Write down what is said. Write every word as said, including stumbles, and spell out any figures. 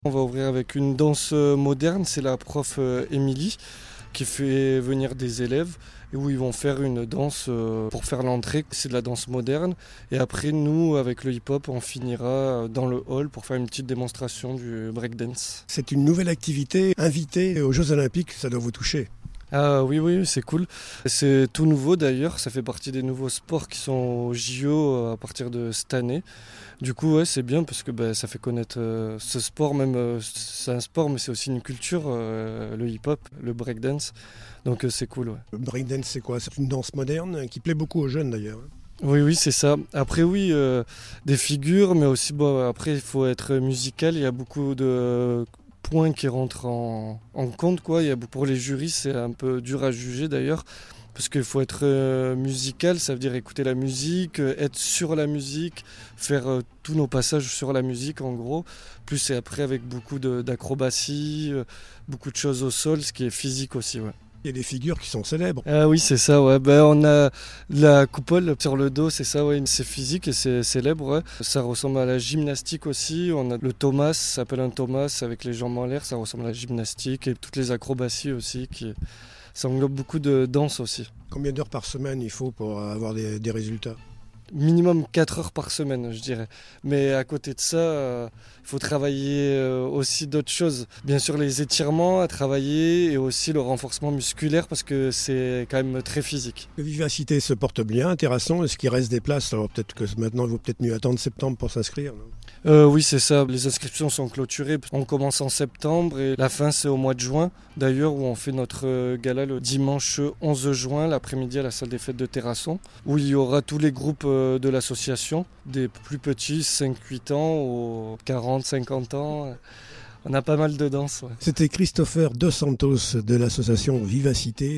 On va ouvrir avec une danse moderne, c'est la prof Émilie qui fait venir des élèves et où ils vont faire une danse pour faire l'entrée, c'est de la danse moderne. Et après nous, avec le hip-hop, on finira dans le hall pour faire une petite démonstration du breakdance. C'est une nouvelle activité invitée aux Jeux Olympiques, ça doit vous toucher. Ah oui, oui, c'est cool. C'est tout nouveau d'ailleurs, ça fait partie des nouveaux sports qui sont au J O à partir de cette année. Du coup, ouais, c'est bien parce que bah, ça fait connaître euh, ce sport, même euh, c'est un sport, mais c'est aussi une culture, euh, le hip-hop, le breakdance. Donc euh, c'est cool. Ouais. Le breakdance, c'est quoi? C'est une danse moderne qui plaît beaucoup aux jeunes d'ailleurs. Oui, oui, c'est ça. Après, oui, euh, des figures, mais aussi, bon, après, il faut être musical. Il y a beaucoup de points qui rentrent en, en compte, quoi. Il y a, pour les jurys, c'est un peu dur à juger d'ailleurs. Parce qu'il faut être euh, musical, ça veut dire écouter la musique, euh, être sur la musique, faire euh, tous nos passages sur la musique en gros. Plus c'est après avec beaucoup de, d'acrobatie, euh, beaucoup de choses au sol, ce qui est physique aussi. Ouais. Il y a des figures qui sont célèbres. Ah oui, c'est ça, ouais. Ben, on a la coupole sur le dos, c'est ça, ouais. C'est physique et c'est célèbre, ouais. Ça ressemble à la gymnastique aussi. On a le Thomas, ça s'appelle un Thomas avec les jambes en l'air, ça ressemble à la gymnastique et toutes les acrobaties aussi qui... Ça englobe beaucoup de danse aussi. Combien d'heures par semaine il faut pour avoir des, des résultats? Minimum quatre heures par semaine, je dirais. Mais à côté de ça, il euh, faut travailler euh, aussi d'autres choses. Bien sûr, les étirements à travailler et aussi le renforcement musculaire parce que c'est quand même très physique. Vivacité se porte bien, Terrasson. Est-ce qu'il reste des places? Alors peut-être que maintenant, il vaut peut-être mieux attendre septembre pour s'inscrire. Euh, oui, c'est ça. Les inscriptions sont clôturées. On commence en septembre et la fin, c'est au mois de juin. D'ailleurs, où on fait notre gala le dimanche onze juin, l'après-midi à la salle des fêtes de Terrasson, où il y aura tous les groupes de l'association, des plus petits, cinq huit ans, aux quarante cinquante ans. On a pas mal de danse. Ouais. C'était Christopher Dos Santos de l'association Vivacité.